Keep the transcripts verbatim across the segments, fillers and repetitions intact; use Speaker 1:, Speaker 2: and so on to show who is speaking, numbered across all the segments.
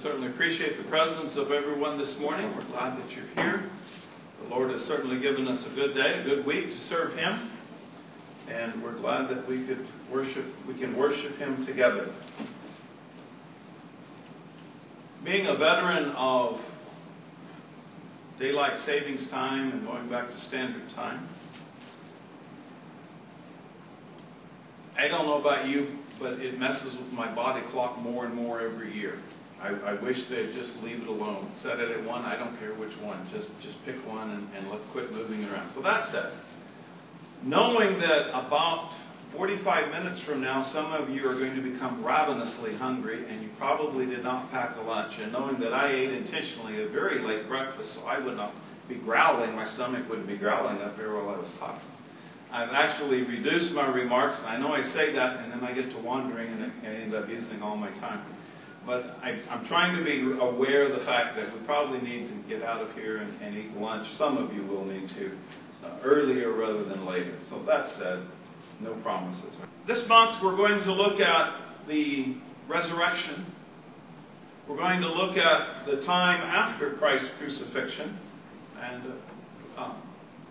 Speaker 1: certainly appreciate the presence of everyone this morning. We're glad that you're here. The Lord has certainly given us a good day, a good week to serve Him. And we're glad that we could worship, we can worship Him together. Being a veteran of daylight savings time and going back to standard time, I don't know about you, but it messes with my body clock more and more every year. I, I wish they'd just leave it alone. Set it at one, I don't care which one. Just, just pick one and, and let's quit moving it around. So that said, knowing that about forty-five minutes from now, some of you are going to become ravenously hungry and you probably did not pack a lunch, and knowing that I ate intentionally a very late breakfast so I would not be growling, my stomach wouldn't be growling up here while I was talking. I've actually reduced my remarks. I know I say that and then I get to wandering and I end up using all my time. But I, I'm trying to be aware of the fact that we probably need to get out of here and, and eat lunch. Some of you will need to uh, earlier rather than later. So that said, no promises. This month we're going to look at the resurrection. We're going to look at the time after Christ's crucifixion. And uh, um,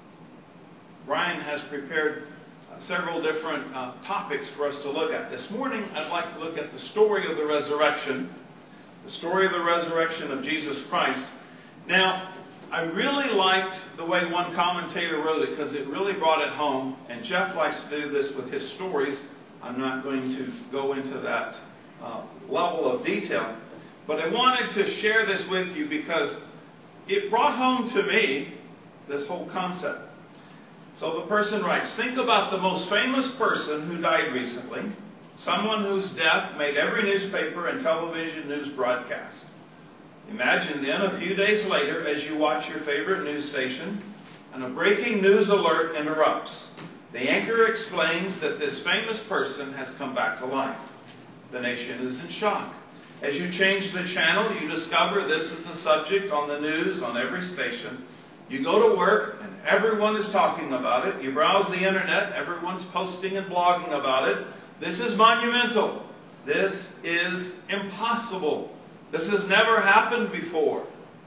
Speaker 1: Brian has prepared uh, several different uh, topics for us to look at. This morning I'd like to look at the story of the resurrection. The story of the resurrection of Jesus Christ. Now, I really liked the way one commentator wrote it because it really brought it home. And Jeff likes to do this with his stories. I'm not going to go into that uh, level of detail. But I wanted to share this with you because it brought home to me this whole concept. So the person writes, think about the most famous person who died recently. Someone whose death made every newspaper and television news broadcast. Imagine then a few days later as you watch your favorite news station and a breaking news alert interrupts. The anchor explains that this famous person has come back to life. The nation is in shock. As you change the channel, you discover this is the subject on the news on every station. You go to work and everyone is talking about it. You browse the internet, everyone's posting and blogging about it. This is monumental. This is impossible. This has never happened before.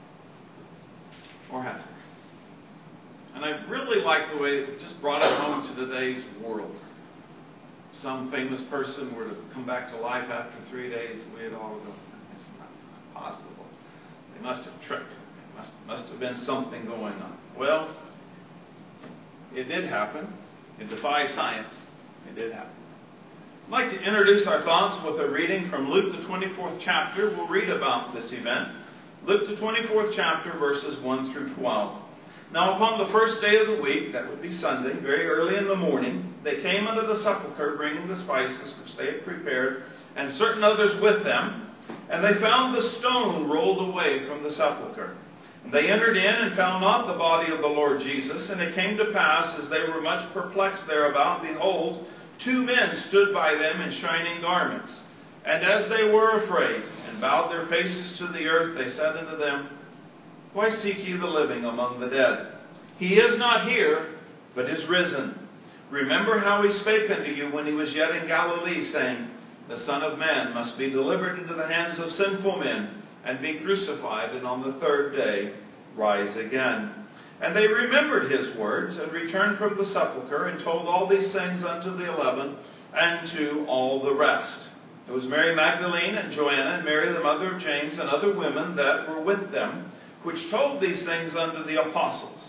Speaker 1: Or has it? And I really like the way it just brought it home to today's world. Some famous person were to come back to life after three days, we'd all go, it's not possible. They must have tricked him. It must, must have been something going on. Well, it did happen. It defies science. It did happen. I'd like to introduce our thoughts with a reading from Luke the twenty-fourth chapter. We'll read about this event. Luke the twenty-fourth chapter, verses one through twelve. Now upon the first day of the week, that would be Sunday, very early in the morning, they came unto the sepulchre, bringing the spices which they had prepared, and certain others with them. And they found the stone rolled away from the sepulchre. And they entered in and found not the body of the Lord Jesus. And it came to pass, as they were much perplexed thereabout, behold, two men stood by them in shining garments. And as they were afraid, and bowed their faces to the earth, they said unto them, Why seek ye the living among the dead? He is not here, but is risen. Remember how he spake unto you when he was yet in Galilee, saying, The Son of Man must be delivered into the hands of sinful men, and be crucified, and on the third day rise again. And they remembered his words, and returned from the sepulchre, and told all these things unto the eleven, and to all the rest. It was Mary Magdalene, and Joanna, and Mary the mother of James, and other women that were with them, which told these things unto the apostles.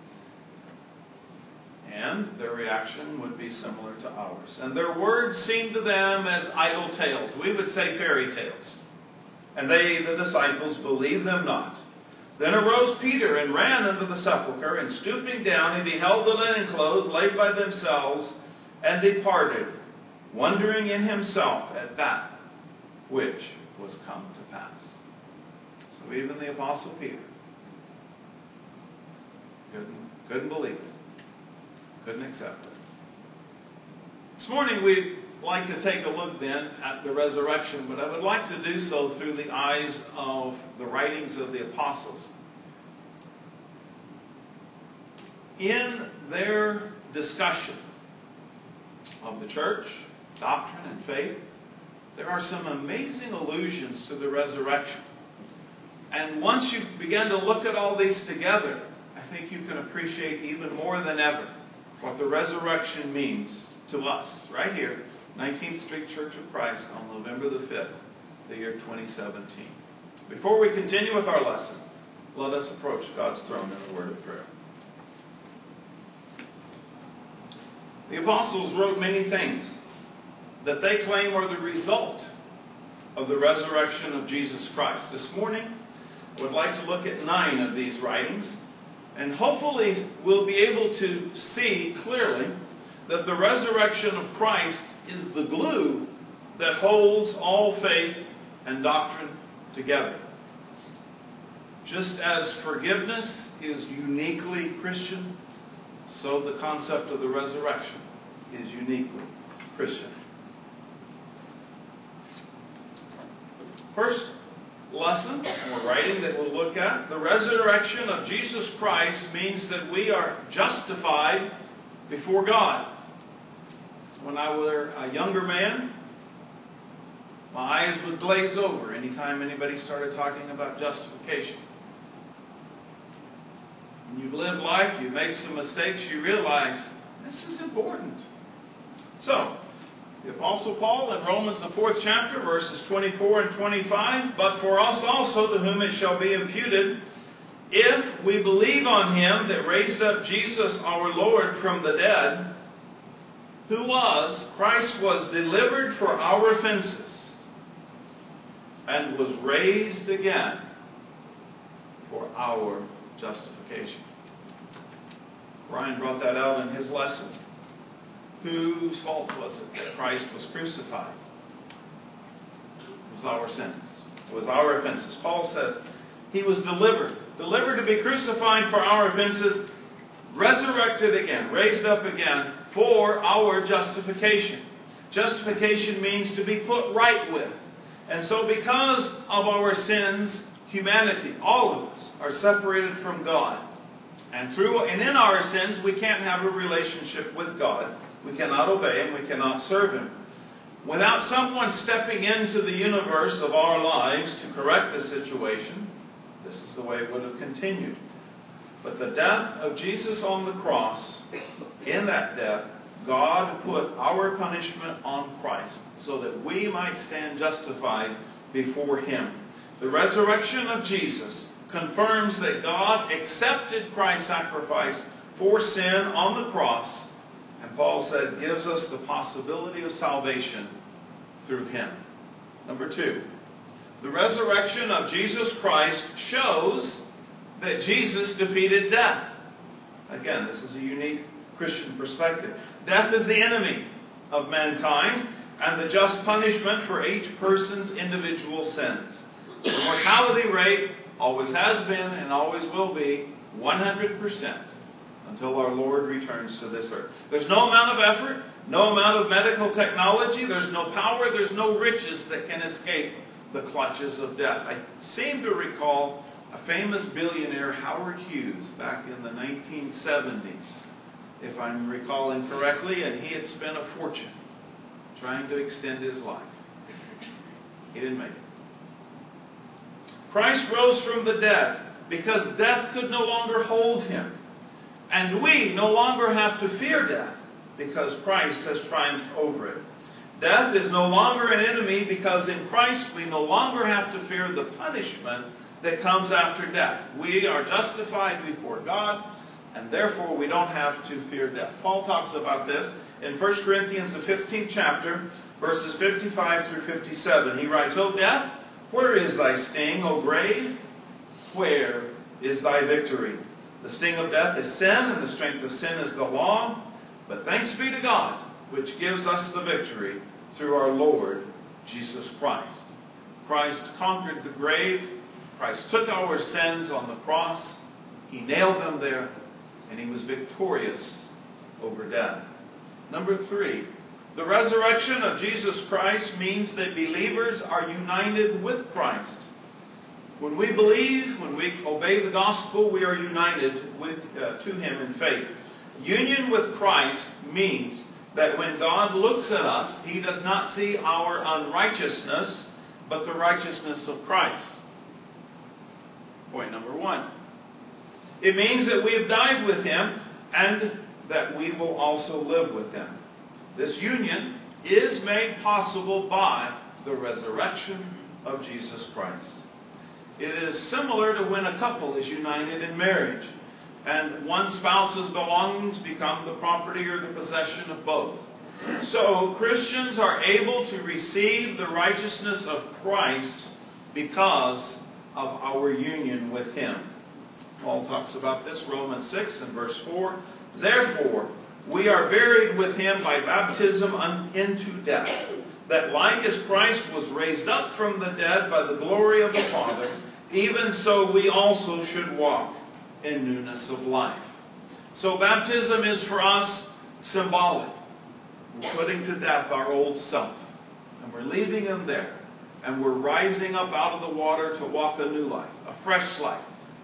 Speaker 1: And their reaction would be similar to ours. And their words seemed to them as idle tales. We would say fairy tales. And they, the disciples, believed them not. Then arose Peter and ran unto the sepulchre, and stooping down, he beheld the linen clothes laid by themselves, and departed, wondering in himself at that which was come to pass. So even the Apostle Peter couldn't, couldn't believe it. Couldn't accept it. This morning we'd like to take a look then at the resurrection, but I would like to do so through the eyes of the writings of the apostles. In their discussion of the church, doctrine, and faith, there are some amazing allusions to the resurrection. And once you begin to look at all these together, I think you can appreciate even more than ever what the resurrection means to us, right here, nineteenth Street Church of Christ on November the fifth, the year twenty seventeen. Before we continue with our lesson, let us approach God's throne in a word of prayer. The apostles wrote many things that they claim are the result of the resurrection of Jesus Christ. This morning, I would like to look at nine of these writings, and hopefully we'll be able to see clearly that the resurrection of Christ is the glue that holds all faith and doctrine together. Just as forgiveness is uniquely Christian, so the concept of the resurrection is uniquely Christian. First lesson or writing that we'll look at, the resurrection of Jesus Christ means that we are justified before God. When I was a younger man, my eyes would glaze over anytime anybody started talking about justification. When you've lived life, you've made some mistakes, you realize this is important. So, the Apostle Paul in Romans the fourth chapter, verses twenty-four and twenty-five, but for us also to whom it shall be imputed, if we believe on him that raised up Jesus our Lord from the dead, who was, Christ was delivered for our offenses, and was raised again for our justification. Brian brought that out in his lesson. Whose fault was it that Christ was crucified? It was our sins. It was our offenses. Paul says he was delivered. Delivered to be crucified for our offenses, resurrected again, raised up again for our justification. Justification means to be put right with. And so because of our sins, humanity, all of us, are separated from God. And through and in our sins, we can't have a relationship with God. We cannot obey Him. We cannot serve Him. Without someone stepping into the universe of our lives to correct the situation, this is the way it would have continued. But the death of Jesus on the cross, in that death, God put our punishment on Christ so that we might stand justified before Him. The resurrection of Jesus confirms that God accepted Christ's sacrifice for sin on the cross, and Paul said gives us the possibility of salvation through Him. Number two, the resurrection of Jesus Christ shows that Jesus defeated death. Again, this is a unique Christian perspective. Death is the enemy of mankind and the just punishment for each person's individual sins. The mortality rate always has been and always will be one hundred percent until our Lord returns to this earth. There's no amount of effort, no amount of medical technology, there's no power, there's no riches that can escape the clutches of death. I seem to recall a famous billionaire, Howard Hughes, back in the nineteen seventies, if I'm recalling correctly, and he had spent a fortune trying to extend his life. He didn't make it. Christ rose from the dead because death could no longer hold Him. And we no longer have to fear death because Christ has triumphed over it. Death is no longer an enemy because in Christ we no longer have to fear the punishment that comes after death. We are justified before God, and therefore we don't have to fear death. Paul talks about this in First Corinthians, the fifteenth chapter, verses fifty-five through fifty-seven. He writes, O death, where is thy sting? O grave, where is thy victory? The sting of death is sin, and the strength of sin is the law. But thanks be to God, which gives us the victory through our Lord Jesus Christ. Christ conquered the grave. Christ took our sins on the cross. He nailed them there, and He was victorious over death. Number three, the resurrection of Jesus Christ means that believers are united with Christ. When we believe, when we obey the gospel, we are united with, uh, to Him in faith. Union with Christ means that when God looks at us, He does not see our unrighteousness, but the righteousness of Christ. Point number one. It means that we have died with him and that we will also live with him. This union is made possible by the resurrection of Jesus Christ. It is similar to when a couple is united in marriage and one spouse's belongings become the property or the possession of both. So Christians are able to receive the righteousness of Christ because of our union with him. Paul talks about this, Romans six and verse four. Therefore, we are buried with him by baptism into death, that like as Christ was raised up from the dead by the glory of the Father, even so we also should walk in newness of life. So baptism is for us symbolic. We're putting to death our old self, and we're leaving him there, and we're rising up out of the water to walk a new life, a fresh life,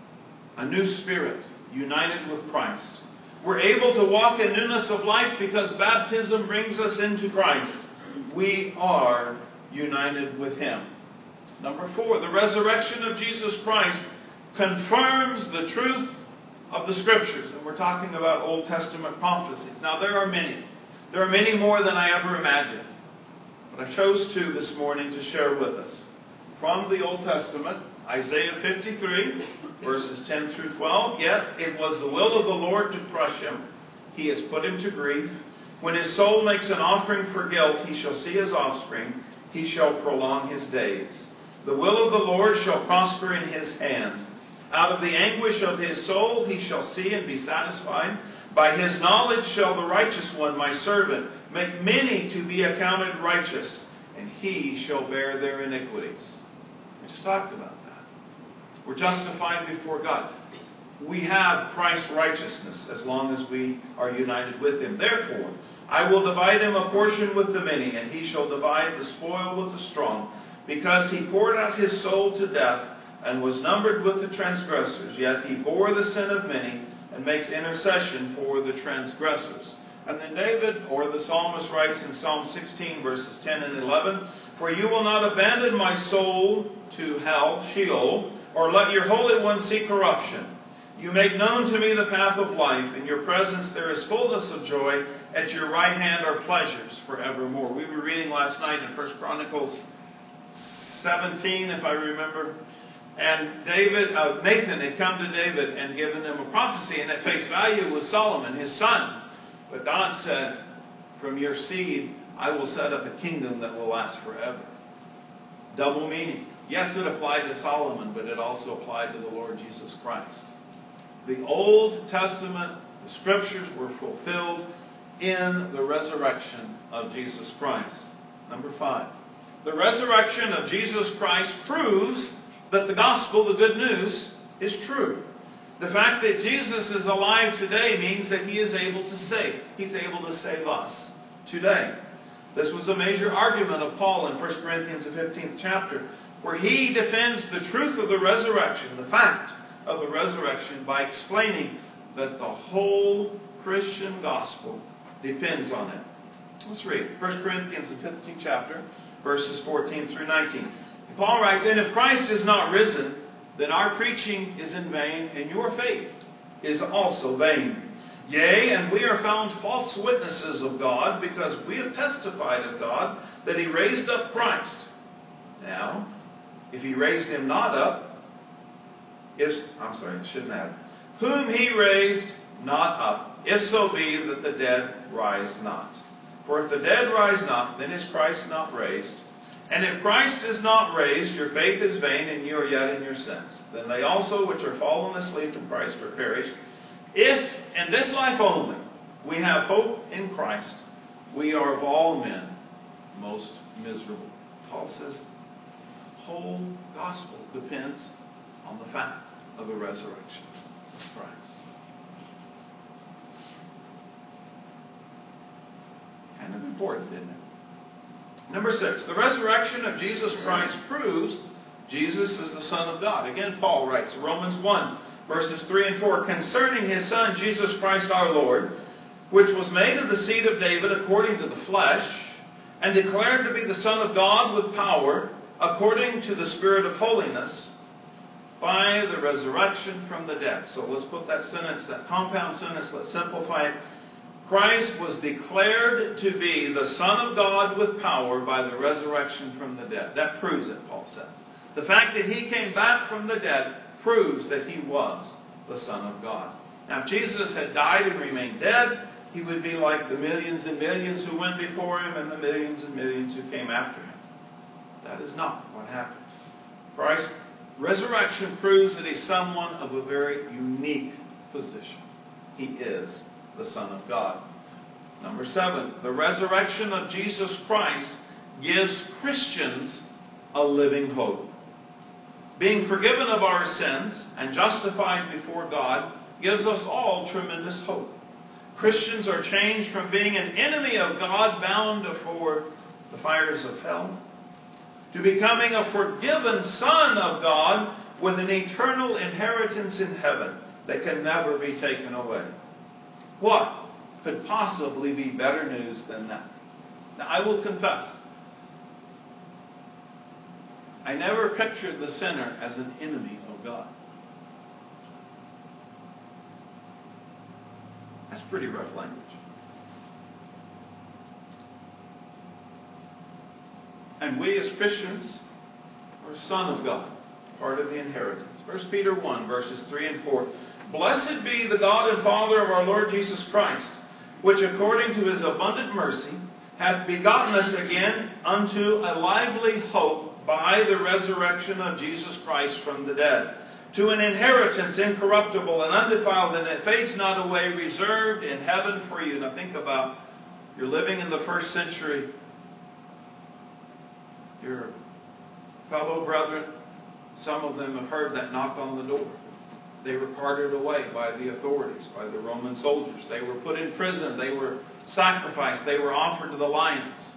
Speaker 1: a new spirit, united with Christ. We're able to walk in newness of life because baptism brings us into Christ. We are united with him. Number four, the resurrection of Jesus Christ confirms the truth of the Scriptures. And we're talking about Old Testament prophecies. Now there are many. There are many more than I ever imagined. But I chose two this morning to share with us. From the Old Testament, Isaiah fifty-three, verses ten through twelve. Yet it was the will of the Lord to crush him. He has put him to grief. When his soul makes an offering for guilt, he shall see his offspring. He shall prolong his days. The will of the Lord shall prosper in his hand. Out of the anguish of his soul he shall see and be satisfied. By his knowledge shall the righteous one, my servant, make many to be accounted righteous, and he shall bear their iniquities. We just talked about that. We're justified before God. We have Christ's righteousness as long as we are united with him. Therefore, I will divide him a portion with the many, and he shall divide the spoil with the strong, because he poured out his soul to death and was numbered with the transgressors. Yet he bore the sin of many and makes intercession for the transgressors. And then David, or the psalmist, writes in Psalm sixteen, verses ten and eleven, For you will not abandon my soul to hell, Sheol, or let your Holy One see corruption. You make known to me the path of life. In your presence there is fullness of joy. At your right hand are pleasures forevermore. We were reading last night in First Chronicles seventeen, if I remember. And David, uh, Nathan had come to David and given him a prophecy, and at face value was Solomon, his son. But God said, from your seed I will set up a kingdom that will last forever. Double meaning. Yes, it applied to Solomon, but it also applied to the Lord Jesus Christ. The Old Testament, the Scriptures were fulfilled in the resurrection of Jesus Christ. Number five. The resurrection of Jesus Christ proves that the gospel, the good news, is true. The fact that Jesus is alive today means that he is able to save. He's able to save us today. This was a major argument of Paul in First Corinthians, the fifteenth chapter, where he defends the truth of the resurrection, the fact of the resurrection, by explaining that the whole Christian gospel depends on it. Let's read First Corinthians, the fifteenth chapter, verses fourteen through nineteen. Paul writes, And if Christ is not risen, then our preaching is in vain, and your faith is also vain. Yea, and we are found false witnesses of God, because we have testified of God that he raised up Christ. Now, if he raised him not up, if, I'm sorry, I shouldn't add, whom he raised not up, if so be that the dead rise not. For if the dead rise not, then is Christ not raised. And if Christ is not raised, your faith is vain, and you are yet in your sins. Then they also which are fallen asleep in Christ are perished. If in this life only we have hope in Christ, we are of all men most miserable. Paul says the whole gospel depends on the fact of the resurrection of Christ. Kind of important, isn't it? Number six, the resurrection of Jesus Christ proves Jesus is the Son of God. Again, Paul writes, Romans one, verses three and four, concerning his Son, Jesus Christ our Lord, which was made of the seed of David according to the flesh, and declared to be the Son of God with power, according to the Spirit of holiness, by the resurrection from the dead. So let's put that sentence, that compound sentence, let's simplify it. Christ was declared to be the Son of God with power by the resurrection from the dead. That proves it, Paul says. The fact that he came back from the dead proves that he was the Son of God. Now, if Jesus had died and remained dead, he would be like the millions and millions who went before him and the millions and millions who came after him. That is not what happened. Christ's resurrection proves that he's someone of a very unique position. He is the Son of God. Number seven, the resurrection of Jesus Christ gives Christians a living hope. Being forgiven of our sins and justified before God gives us all tremendous hope. Christians are changed from being an enemy of God bound for the fires of hell to becoming a forgiven son of God with an eternal inheritance in heaven that can never be taken away. What could possibly be better news than that? Now, I will confess, I never pictured the sinner as an enemy of God. That's pretty rough language. And we as Christians are a son of God, part of the inheritance. First Peter one, verses three and four. Blessed be the God and Father of our Lord Jesus Christ, which according to his abundant mercy hath begotten us again unto a lively hope by the resurrection of Jesus Christ from the dead, to an inheritance incorruptible and undefiled, and that fades not away, reserved in heaven for you. Now think about, you're living in the first century. Your fellow brethren, some of them have heard that knock on the door. They were carted away by the authorities, by the Roman soldiers. They were put in prison. They were sacrificed. They were offered to the lions.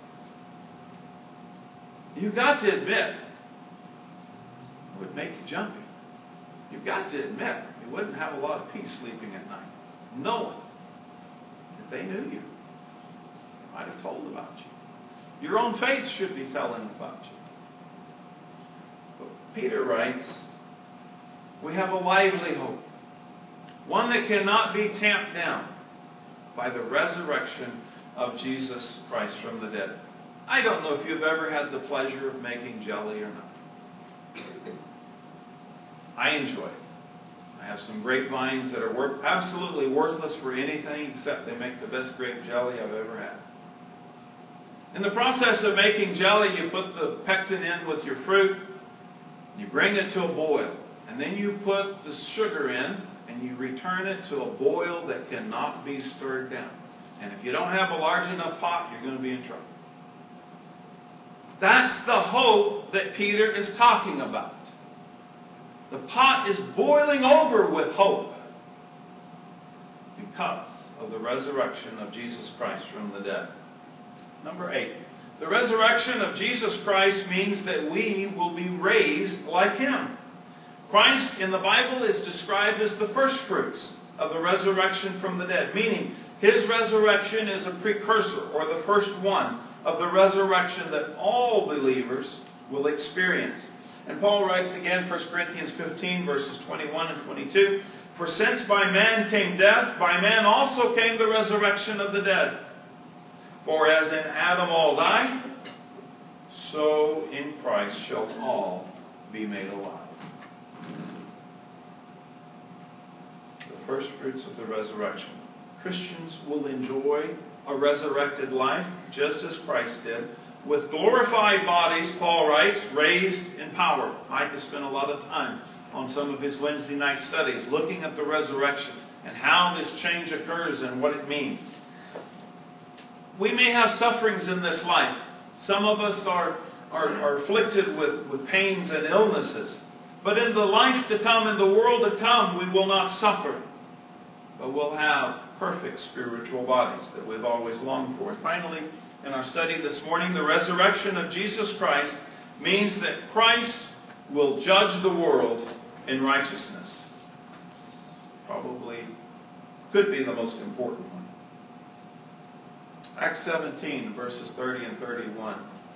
Speaker 1: You've got to admit, it would make you jumpy. You've got to admit, you wouldn't have a lot of peace sleeping at night, knowing that they knew you. They might have told about you. Your own faith should be telling about you. But Peter writes, we have a lively hope, one that cannot be tamped down by the resurrection of Jesus Christ from the dead. I don't know if you've ever had the pleasure of making jelly or not. I enjoy it. I have some grapevines that are worth, absolutely worthless for anything except they make the best grape jelly I've ever had. In the process of making jelly, you put the pectin in with your fruit, you bring it to a boil, and then you put the sugar in and you return it to a boil that cannot be stirred down. And if you don't have a large enough pot, you're going to be in trouble. That's the hope that Peter is talking about. The pot is boiling over with hope because of the resurrection of Jesus Christ from the dead. Number eight, the resurrection of Jesus Christ means that we will be raised like him. Christ in the Bible is described as the first fruits of the resurrection from the dead, meaning his resurrection is a precursor or the first one of the resurrection that all believers will experience. And Paul writes again, First Corinthians fifteen, verses twenty-one and twenty-two, for since by man came death, by man also came the resurrection of the dead. For as in Adam all die, so in Christ shall all be made alive. The first fruits of the resurrection. Christians will enjoy a resurrected life, just as Christ did, with glorified bodies, Paul writes, raised in power. Mike has spent a lot of time on some of his Wednesday night studies looking at the resurrection and how this change occurs and what it means. We may have sufferings in this life. Some of us are, are, are afflicted with, with pains and illnesses. But in the life to come, in the world to come, we will not suffer. But we'll have perfect spiritual bodies that we've always longed for. And finally, in our study this morning, the resurrection of Jesus Christ means that Christ will judge the world in righteousness. This probably could be the most important one. Acts seventeen, verses thirty and thirty-one.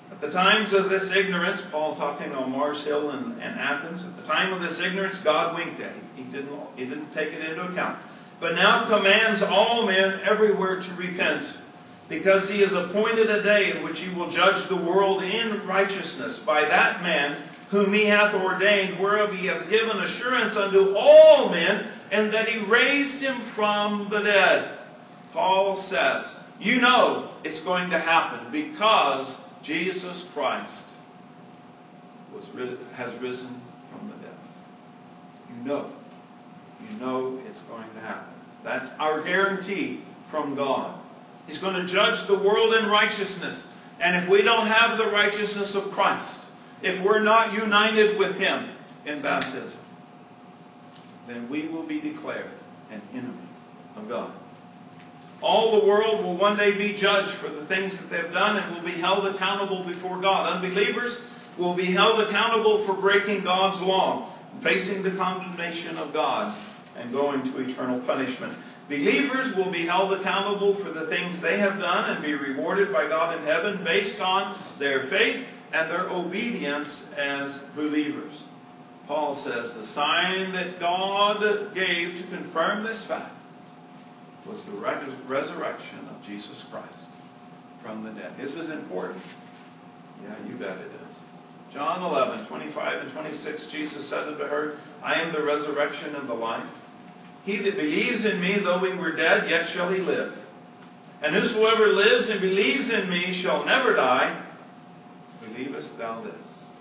Speaker 1: At the times of this ignorance, Paul talking on Mars Hill and, and Athens, at the time of this ignorance, God winked at it. He didn't, he didn't take it into account. But now commands all men everywhere to repent, because he has appointed a day in which he will judge the world in righteousness by that man whom he hath ordained, whereof he hath given assurance unto all men, and that he raised him from the dead. Paul says, you know it's going to happen because Jesus Christ was, has risen from the dead. You know. You know it's going to happen. That's our guarantee from God. He's going to judge the world in righteousness. And if we don't have the righteousness of Christ, if we're not united with Him in baptism, then we will be declared an enemy of God. All the world will one day be judged for the things that they've done and will be held accountable before God. Unbelievers will be held accountable for breaking God's law, facing the condemnation of God, and going to eternal punishment. Believers will be held accountable for the things they have done and be rewarded by God in heaven based on their faith and their obedience as believers. Paul says the sign that God gave to confirm this fact was the resurrection of Jesus Christ from the dead. Is it important? Yeah, you bet it is. John eleven, twenty-five and twenty-six, Jesus said unto her, I am the resurrection and the life. He that believes in me, though he were dead, yet shall he live. And whosoever lives and believes in me shall never die. Believest thou this?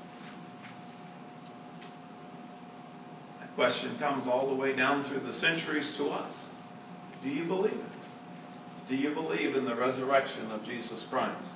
Speaker 1: That question comes all the way down through the centuries to us. Do you believe it? Do you believe in the resurrection of Jesus Christ?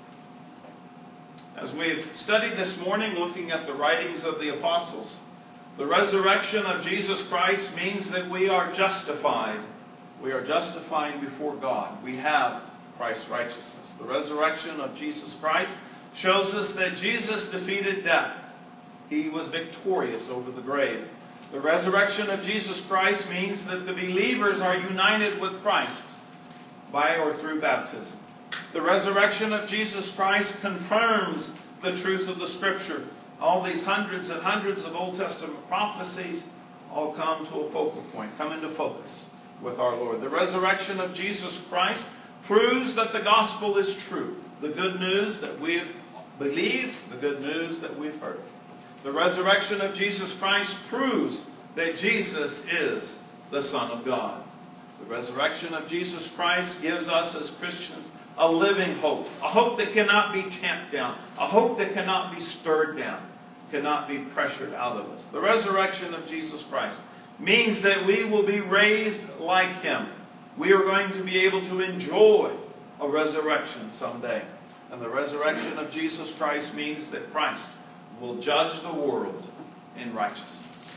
Speaker 1: As we've studied this morning, looking at the writings of the apostles, the resurrection of Jesus Christ means that we are justified. We are justified before God. We have Christ's righteousness. The resurrection of Jesus Christ shows us that Jesus defeated death. He was victorious over the grave. The resurrection of Jesus Christ means that the believers are united with Christ by or through baptism. The resurrection of Jesus Christ confirms the truth of the Scripture. All these hundreds and hundreds of Old Testament prophecies all come to a focal point, come into focus with our Lord. The resurrection of Jesus Christ proves that the gospel is true. The good news that we've believed, the good news that we've heard. The resurrection of Jesus Christ proves that Jesus is the Son of God. The resurrection of Jesus Christ gives us as Christians a living hope, a hope that cannot be tamped down, a hope that cannot be stirred down, cannot be pressured out of us. The resurrection of Jesus Christ means that we will be raised like Him. We are going to be able to enjoy a resurrection someday. And the resurrection of Jesus Christ means that Christ will judge the world in righteousness.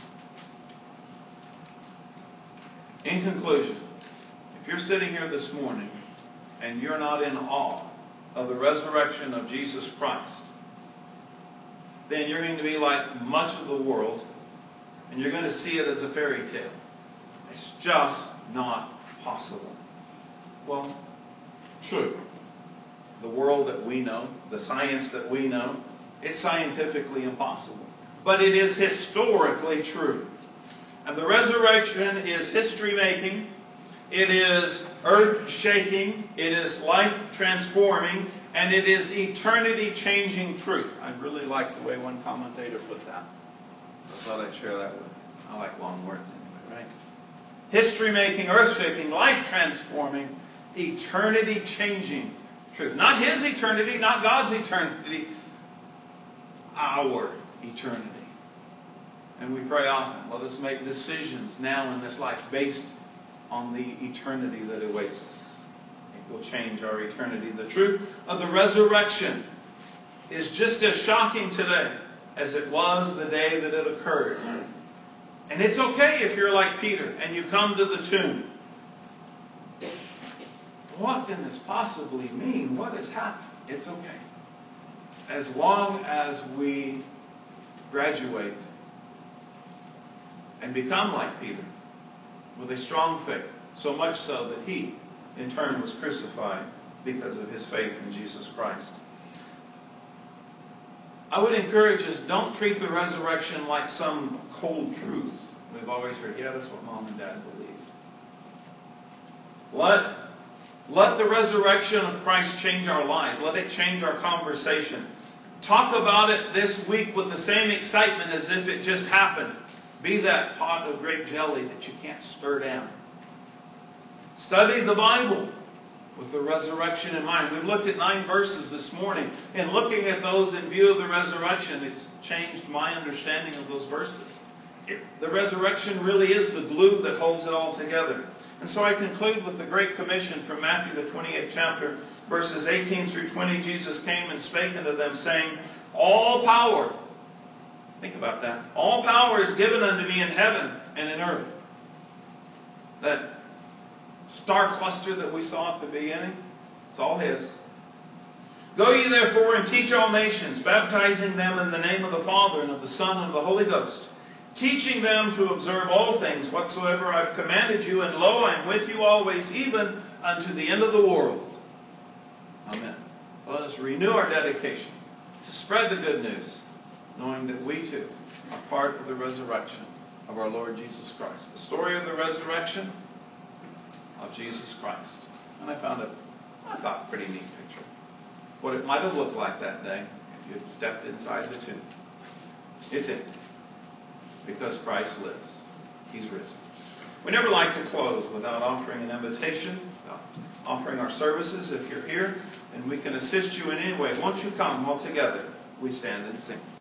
Speaker 1: In conclusion, if you're sitting here this morning and you're not in awe of the resurrection of Jesus Christ, then you're going to be like much of the world, and you're going to see it as a fairy tale. It's just not possible. Well, true. The world that we know, the science that we know, it's scientifically impossible. But it is historically true. And the resurrection is history-making. It is earth-shaking. It is life-transforming. And it is eternity-changing truth. I really like the way one commentator put that. I thought I'd share that with you. I like long words anyway, right? History-making, earth-shaking, life-transforming, eternity-changing truth. Not His eternity, not God's eternity. Our eternity. And we pray often, let us make decisions now in this life based on the eternity that awaits us. It will change our eternity. The truth of the resurrection is just as shocking today as it was the day that it occurred. And it's okay if you're like Peter and you come to the tomb. What can this possibly mean? What has happened? It's okay. As long as we graduate and become like Peter with a strong faith, so much so that he, in turn, was crucified because of his faith in Jesus Christ. I would encourage us, don't treat the resurrection like some cold truth. We've always heard, yeah, that's what Mom and Dad believed. Let, let the resurrection of Christ change our lives. Let it change our conversation. Talk about it this week with the same excitement as if it just happened. Be that pot of grape jelly that you can't stir down. Study the Bible with the resurrection in mind. We've looked at nine verses this morning. And looking at those in view of the resurrection, it's changed my understanding of those verses. It, the resurrection really is the glue that holds it all together. And so I conclude with the Great Commission from Matthew the twenty-eighth chapter, verses eighteen through twenty. Jesus came and spake unto them, saying, all power, think about that, all power is given unto me in heaven and in earth. That star cluster that we saw at the beginning, it's all His. Go ye therefore and teach all nations, baptizing them in the name of the Father and of the Son and of the Holy Ghost, teaching them to observe all things whatsoever I've commanded you, and lo, I am with you always, even unto the end of the world. Amen. Let us renew our dedication to spread the good news, knowing that we too are part of the resurrection of our Lord Jesus Christ. The story of the resurrection of Jesus Christ. And I found it, I thought, pretty neat picture. What it might have looked like that day if you had stepped inside the tomb. It's empty. Because Christ lives. He's risen. We never like to close without offering an invitation, without offering our services. If you're here and we can assist you in any way, won't you come all together? We stand and sing.